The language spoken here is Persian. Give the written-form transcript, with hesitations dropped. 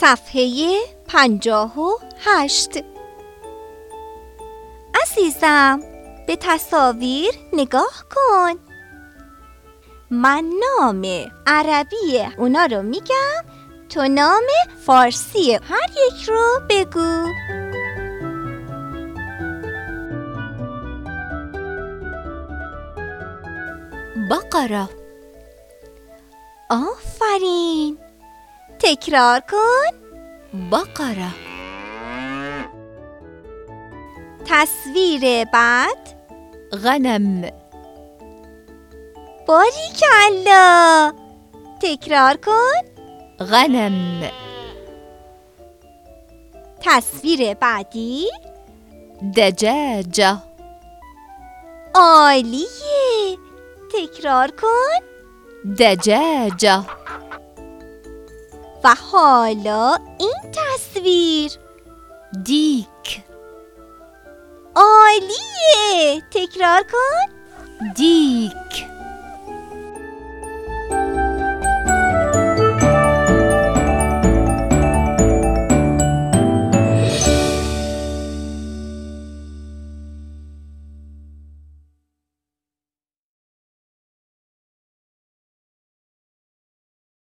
صفحه 58. عزیزم، به تصاویر نگاه کن. من نام عربی اونا رو میگم، تو نام فارسی هر یک رو بگو. بقره. آفرین، تکرار کن. بقره. تصویر بعد. غنم. باریکالله، تکرار کن. غنم. تصویر بعدی. دجاجة. عالیه، تکرار کن. دجاجة. و حالا این تصویر. دیک. عالیه، تکرار کن. دیک.